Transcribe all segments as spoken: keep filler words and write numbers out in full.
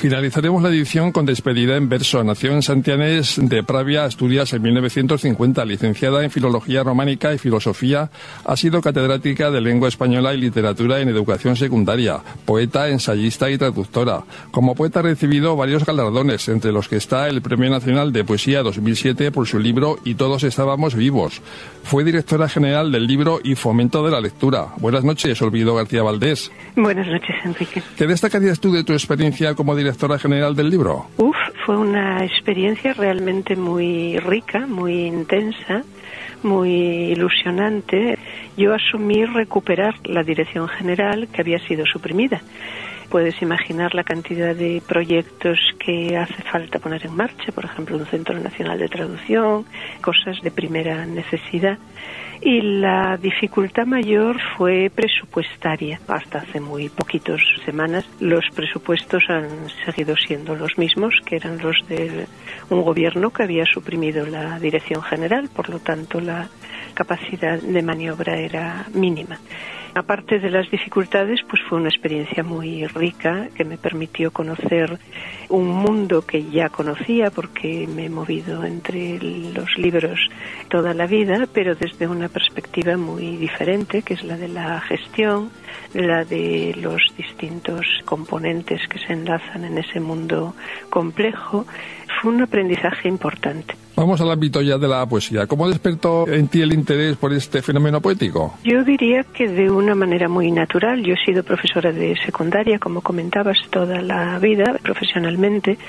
Finalizaremos la edición con despedida en verso. Nació en Santianes de Pravia, Asturias, en mil novecientos cincuenta. Licenciada en Filología Románica y Filosofía, ha sido catedrática de Lengua Española y Literatura en Educación Secundaria, poeta, ensayista y traductora. Como poeta ha recibido varios galardones, entre los que está el Premio Nacional de Poesía dos mil siete por su libro Y todos estábamos vivos. Fue directora general del libro y Fomento de la Lectura. Buenas noches, Olvido García Valdés. Buenas noches, Enrique. ¿Qué destacarías tú de tu experiencia como directora general del libro? Uf, fue una experiencia realmente muy rica, muy intensa, muy ilusionante. Yo asumí recuperar la dirección general que había sido suprimida. Puedes imaginar la cantidad de proyectos que hace falta poner en marcha, por ejemplo, un Centro Nacional de Traducción, cosas de primera necesidad. Y la dificultad mayor fue presupuestaria. Hasta hace muy poquitas semanas los presupuestos han seguido siendo los mismos, que eran los de un gobierno que había suprimido la dirección general, por lo tanto la capacidad de maniobra era mínima. Aparte de las dificultades, pues fue una experiencia muy rica que me permitió conocer un mundo que ya conocía porque me he movido entre los libros toda la vida, pero desde una perspectiva muy diferente, que es la de la gestión, la de los distintos componentes que se enlazan en ese mundo complejo. Fue un aprendizaje importante. Vamos al ámbito ya de la poesía. ¿Cómo despertó en ti el interés por este fenómeno poético? Yo diría que de una manera muy natural. Yo he sido profesora de secundaria, como comentabas, toda la vida profesionalmente,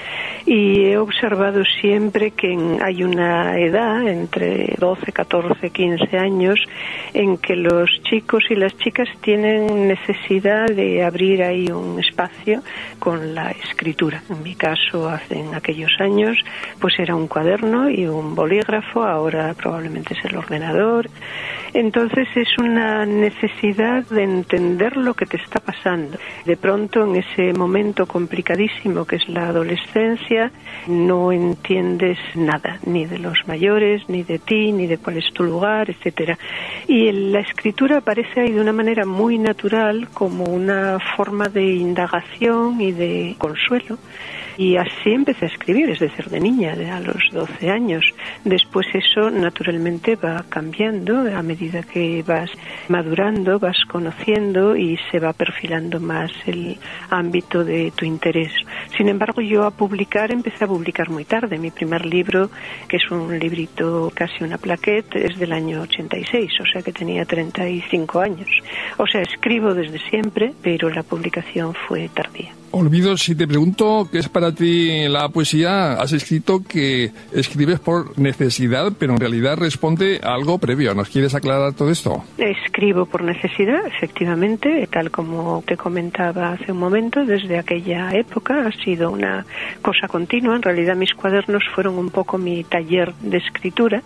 y he observado siempre que hay una edad, entre doce, catorce, quince años, en que los chicos y las chicas tienen necesidad de abrir ahí un espacio con la escritura. En mi caso, hace en aquellos años, pues era un cuaderno y un bolígrafo, ahora probablemente es el ordenador. Entonces es una necesidad de entender lo que te está pasando. De pronto, en ese momento complicadísimo que es la adolescencia, no entiendes nada, ni de los mayores, ni de ti, ni de cuál es tu lugar, etcétera. Y la escritura aparece ahí de una manera muy natural, como una forma de indagación y de consuelo. Y así empecé a escribir, es decir, de niña, de a los doce años. Después eso naturalmente va cambiando a medida que vas madurando, vas conociendo y se va perfilando más el ámbito de tu interés. Sin embargo, yo a publicar empecé a publicar muy tarde. Mi primer libro, que es un librito, casi una plaquette, es del año ochenta y seis, o sea que tenía treinta y cinco años. O sea, escribo desde siempre, pero la publicación fue tardía. Olvido, si te pregunto qué es para ti la poesía, has escrito que escribes por necesidad, pero en realidad responde a algo previo. ¿Nos quieres aclarar todo esto? Escribo por necesidad, efectivamente, tal como te comentaba hace un momento. Desde aquella época ha sido una cosa continua. En realidad mis cuadernos fueron un poco mi taller de escritura.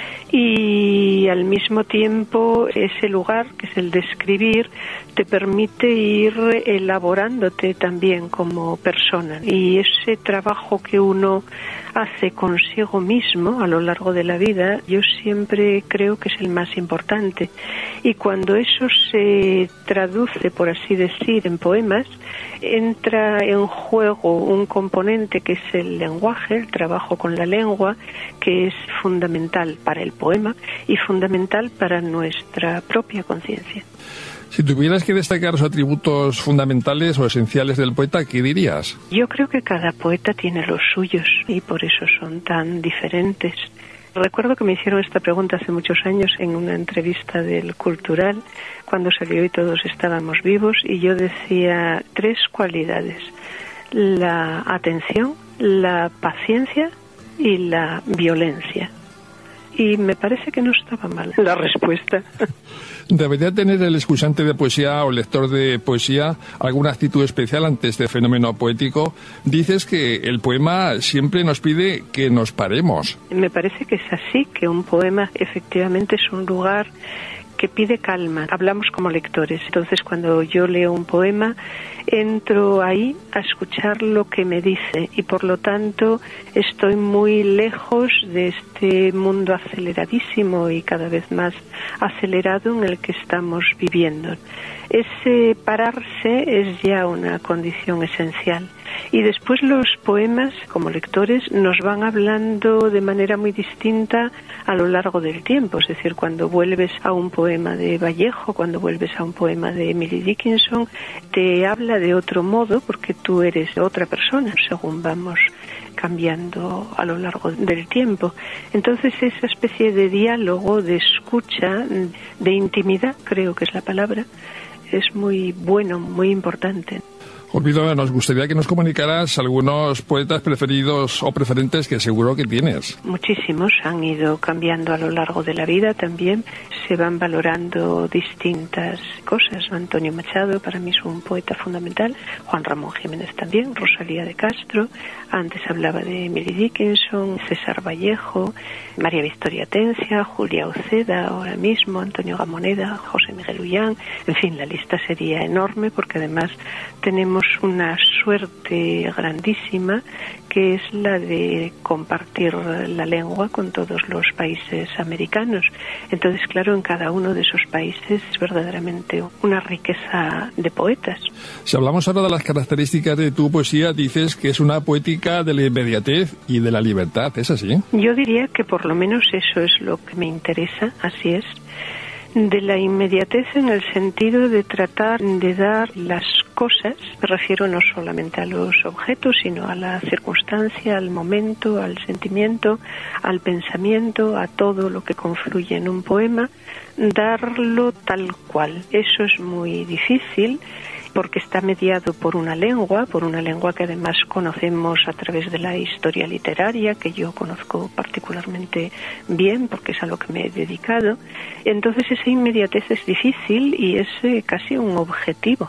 Y al mismo tiempo ese lugar, que es el de escribir, te permite ir elaborándote también como persona. Y ese trabajo que uno hace consigo mismo a lo largo de la vida, yo siempre creo que es el más importante. Y cuando eso se traduce, por así decir, en poemas, entra en juego un componente que es el lenguaje, el trabajo con la lengua, que es fundamental para el poema y fundamental para nuestra propia conciencia. Si tuvieras que destacar los atributos fundamentales o esenciales del poeta, ¿qué dirías? Yo creo que cada poeta tiene los suyos y por eso son tan diferentes. Recuerdo que me hicieron esta pregunta hace muchos años en una entrevista del Cultural, cuando salió Y todos estábamos vivos, y yo decía tres cualidades: la atención, la paciencia y la violencia. Y me parece que no estaba mal la respuesta. ¿Debería tener el escuchante de poesía o lector de poesía alguna actitud especial ante este fenómeno poético? Dices que el poema siempre nos pide que nos paremos. Me parece que es así, que un poema efectivamente es un lugar que pide calma. Hablamos como lectores. Entonces, cuando yo leo un poema, entro ahí a escuchar lo que me dice y, por lo tanto, estoy muy lejos de este mundo aceleradísimo y cada vez más acelerado en el que estamos viviendo. Ese pararse es ya una condición esencial. Y después los poemas, como lectores, nos van hablando de manera muy distinta a lo largo del tiempo. Es decir, cuando vuelves a un poema de Vallejo, cuando vuelves a un poema de Emily Dickinson, te habla de otro modo porque tú eres otra persona según vamos cambiando a lo largo del tiempo. Entonces esa especie de diálogo, de escucha, de intimidad, creo que es la palabra, es muy bueno, muy importante. Olvido, nos gustaría que nos comunicaras algunos poetas preferidos o preferentes que seguro que tienes. Muchísimos han ido cambiando a lo largo de la vida también. Se van valorando distintas cosas. Antonio Machado para mí es un poeta fundamental. Juan Ramón Jiménez también. Rosalía de Castro. Antes hablaba de Emily Dickinson. César Vallejo. María Victoria Atencia. Julia Uceda ahora mismo. Antonio Gamoneda. José Miguel Ullán. En fin, la lista sería enorme porque además tenemos una suerte grandísima que es la de compartir la lengua con todos los países americanos. Entonces, claro, en cada uno de esos países es verdaderamente una riqueza de poetas. Si hablamos ahora de las características de tu poesía, dices que es una poética de la inmediatez y de la libertad, ¿es así? Yo diría que por lo menos eso es lo que me interesa, así es. De la inmediatez en el sentido de tratar de dar las cosas, me refiero no solamente a los objetos, sino a la circunstancia, al momento, al sentimiento, al pensamiento, a todo lo que confluye en un poema, darlo tal cual. Eso es muy difícil porque está mediado por una lengua, por una lengua que además conocemos a través de la historia literaria, que yo conozco particularmente bien porque es a lo que me he dedicado. Entonces esa inmediatez es difícil y es eh, casi un objetivo.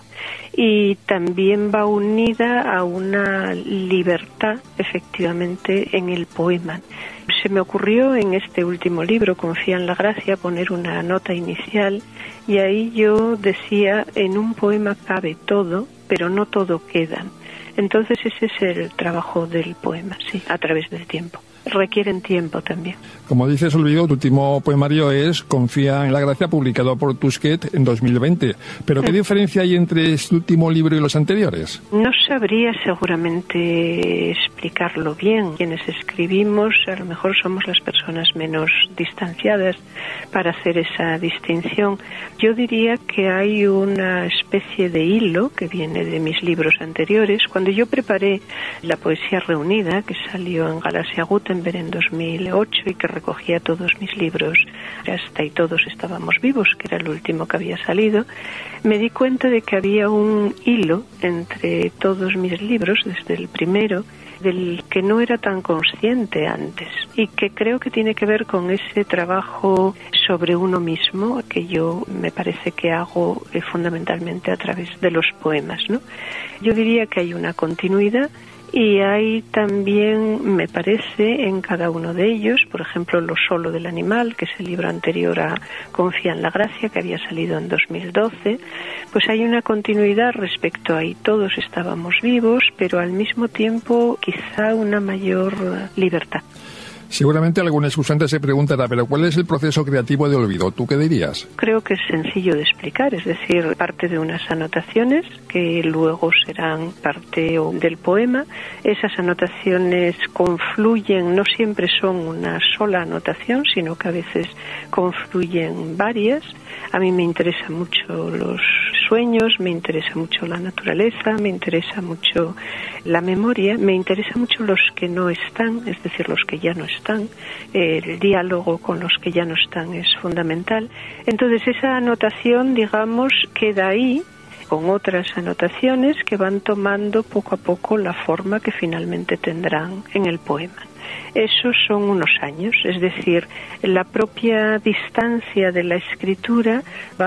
Y también va unida a una libertad, efectivamente, en el poema. Se me ocurrió en este último libro, Confía en la Gracia, poner una nota inicial y ahí yo decía, en un poema cabe todo, pero no todo queda. Entonces ese es el trabajo del poema, sí, a través del tiempo. Requieren tiempo también. Como dices, Olvido, tu último poemario es Confía en la Gracia, publicado por Tusquets en dos mil veinte. ¿Pero qué mm. diferencia hay entre este último libro y los anteriores? No sabría seguramente explicarlo bien. Quienes escribimos, a lo mejor somos las personas menos distanciadas para hacer esa distinción. Yo diría que hay una especie de hilo que viene de mis libros anteriores. Cuando yo preparé la poesía reunida, que salió en Galaxia Gutenberg en dos mil ocho y que recogía todos mis libros, hasta y todos estábamos vivos, que era el último que había salido, me di cuenta de que había un hilo entre todos mis libros, desde el primero, del que no era tan consciente antes y que creo que tiene que ver con ese trabajo sobre uno mismo que yo me parece que hago eh, fundamentalmente a través de los poemas, ¿no? Yo diría que hay una continuidad y hay también, me parece, en cada uno de ellos, por ejemplo, Lo solo del animal, que es el libro anterior a Confía en la Gracia, que había salido en dos mil doce, pues hay una continuidad respecto a ahí todos estábamos vivos, pero al mismo tiempo quizá una mayor libertad. Seguramente algún escuchante se preguntará, pero ¿cuál es el proceso creativo de Olvido? ¿Tú qué dirías? Creo que es sencillo de explicar, es decir, parte de unas anotaciones que luego serán parte del poema. Esas anotaciones confluyen, no siempre son una sola anotación, sino que a veces confluyen varias. A mí me interesan mucho los sueños, me interesa mucho la naturaleza, me interesa mucho la memoria, me interesa mucho los que no están, es decir, los que ya no están. El diálogo con los que ya no están es fundamental. Entonces esa anotación, digamos, queda ahí con otras anotaciones que van tomando poco a poco la forma que finalmente tendrán en el poema. Esos son unos años, es decir, la propia distancia de la escritura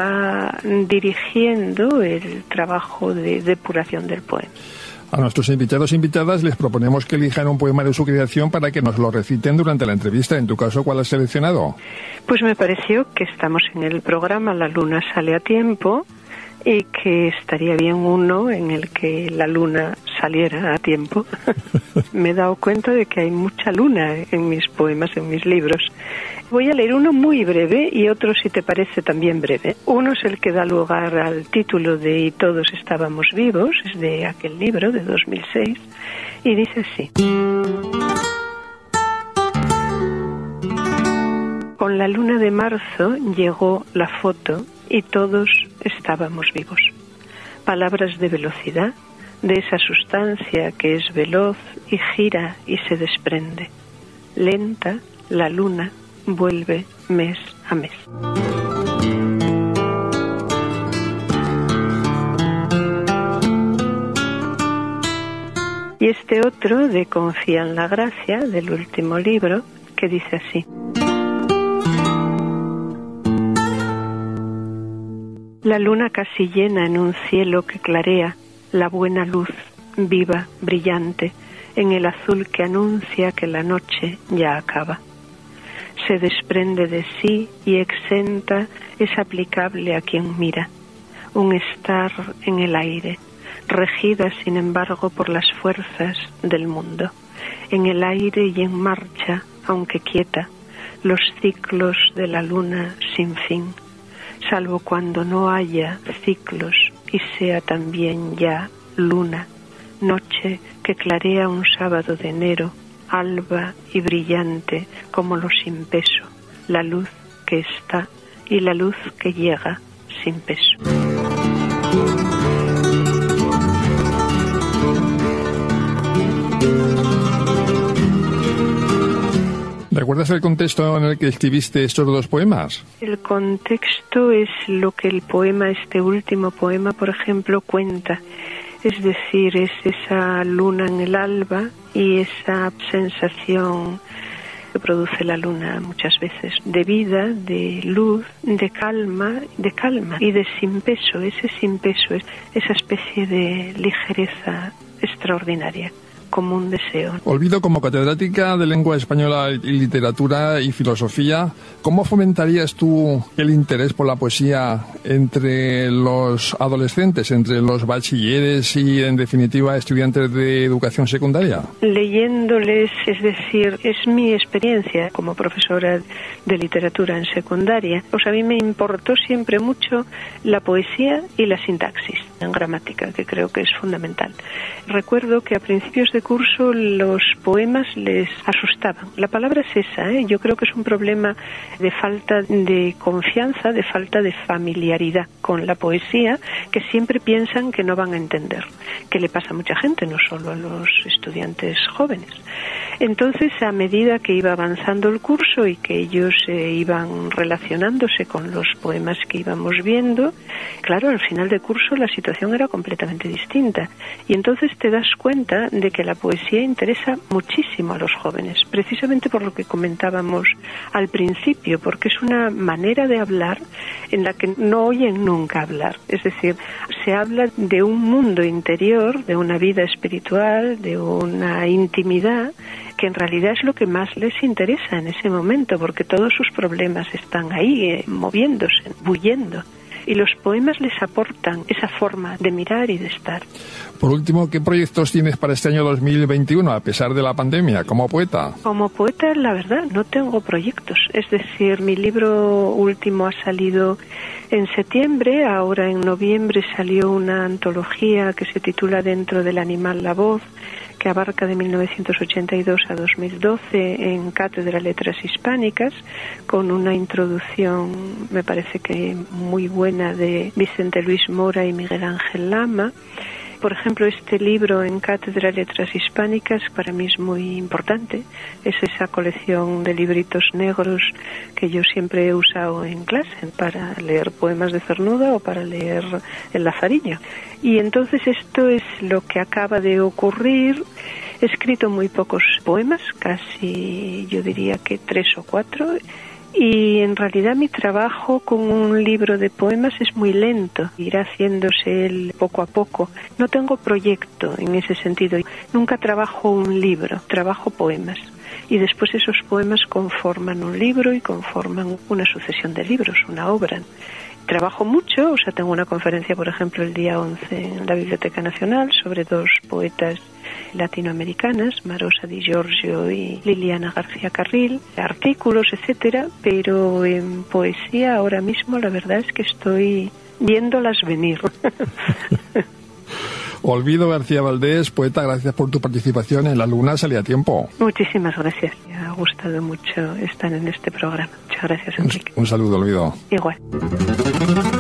va dirigiendo el trabajo de depuración del poema. A nuestros invitados e invitadas les proponemos que elijan un poema de su creación para que nos lo reciten durante la entrevista. En tu caso, ¿cuál has seleccionado? Pues me pareció que estamos en el programa La Luna sale a tiempo y que estaría bien uno en el que la luna saliera a tiempo. Me he dado cuenta de que hay mucha luna en mis poemas, en mis libros. Voy a leer uno muy breve y otro, si te parece, también breve. Uno es el que da lugar al título de Y todos estábamos vivos, es de aquel libro de dos mil seis, y dice así. Con la luna de marzo llegó la foto y todos estábamos vivos. Palabras de velocidad, de esa sustancia que es veloz y gira y se desprende. Lenta, la luna vuelve mes a mes. Y este otro, de Confía en la gracia, del último libro, que dice así. La luna casi llena en un cielo que clarea, la buena luz, viva, brillante, en el azul que anuncia que la noche ya acaba. Se desprende de sí y exenta es aplicable a quien mira, un estar en el aire, regida sin embargo por las fuerzas del mundo, en el aire y en marcha, aunque quieta, los ciclos de la luna sin fin, salvo cuando no haya ciclos y sea también ya luna, noche que clarea un sábado de enero, alba y brillante como lo sin peso, la luz que está y la luz que llega sin peso. ¿Recuerdas el contexto en el que escribiste estos dos poemas? El contexto es lo que el poema, este último poema, por ejemplo, cuenta. Es decir, es esa luna en el alba y esa sensación que produce la luna muchas veces de vida, de luz, de calma, de calma y de sin peso. Ese sin peso es esa especie de ligereza extraordinaria, como un deseo. Olvido, como catedrática de lengua española y literatura y filosofía, ¿cómo fomentarías tú el interés por la poesía entre los adolescentes, entre los bachilleres y, en definitiva, estudiantes de educación secundaria? Leyéndoles, es decir, es mi experiencia como profesora de literatura en secundaria. Pues a mí me importó siempre mucho la poesía y la sintaxis en gramática, que creo que es fundamental. Recuerdo que a principios de curso los poemas les asustaban. La palabra es esa, ¿eh? Yo creo que es un problema de falta de confianza, de falta de familiaridad con la poesía, que siempre piensan que no van a entender, que le pasa a mucha gente, no solo a los estudiantes jóvenes. Entonces, a medida que iba avanzando el curso y que ellos eh, iban relacionándose con los poemas que íbamos viendo, claro, al final de curso la situación era completamente distinta. Y entonces te das cuenta de que la poesía interesa muchísimo a los jóvenes, precisamente por lo que comentábamos al principio, porque es una manera de hablar en la que no oyen nunca hablar. Es decir, se habla de un mundo interior, de una vida espiritual, de una intimidad, que en realidad es lo que más les interesa en ese momento, porque todos sus problemas están ahí, eh, moviéndose, bullendo. Y los poemas les aportan esa forma de mirar y de estar. Por último, ¿qué proyectos tienes para este año dos mil veintiuno, a pesar de la pandemia, como poeta? Como poeta, la verdad, no tengo proyectos. Es decir, mi libro último ha salido en septiembre, ahora en noviembre salió una antología que se titula Dentro del animal la voz, que abarca de mil novecientos ochenta y dos a dos mil doce en Cátedra Letras Hispánicas, con una introducción, me parece que muy buena, de Vicente Luis Mora y Miguel Ángel Lama. Por ejemplo, este libro en Cátedra Letras Hispánicas para mí es muy importante. Es esa colección de libritos negros que yo siempre he usado en clase para leer poemas de Cernuda o para leer El Lazarillo. Y entonces esto es lo que acaba de ocurrir. He escrito muy pocos poemas, casi yo diría que tres o cuatro. Y en realidad mi trabajo con un libro de poemas es muy lento, irá haciéndose él poco a poco. No tengo proyecto en ese sentido, nunca trabajo un libro, trabajo poemas. Y después esos poemas conforman un libro y conforman una sucesión de libros, una obra. trabajo mucho, o sea, tengo una conferencia, por ejemplo, el día once en la Biblioteca Nacional sobre dos poetas latinoamericanas, Marosa Di Giorgio y Liliana García Carril, artículos, etcétera, pero en poesía ahora mismo la verdad es que estoy viéndolas venir. Olvido García Valdés, poeta, gracias por tu participación en La Luna Salía a Tiempo. Muchísimas gracias, me ha gustado mucho estar en este programa. Muchas gracias, Enrique. Un, un saludo, Olvido. Igual.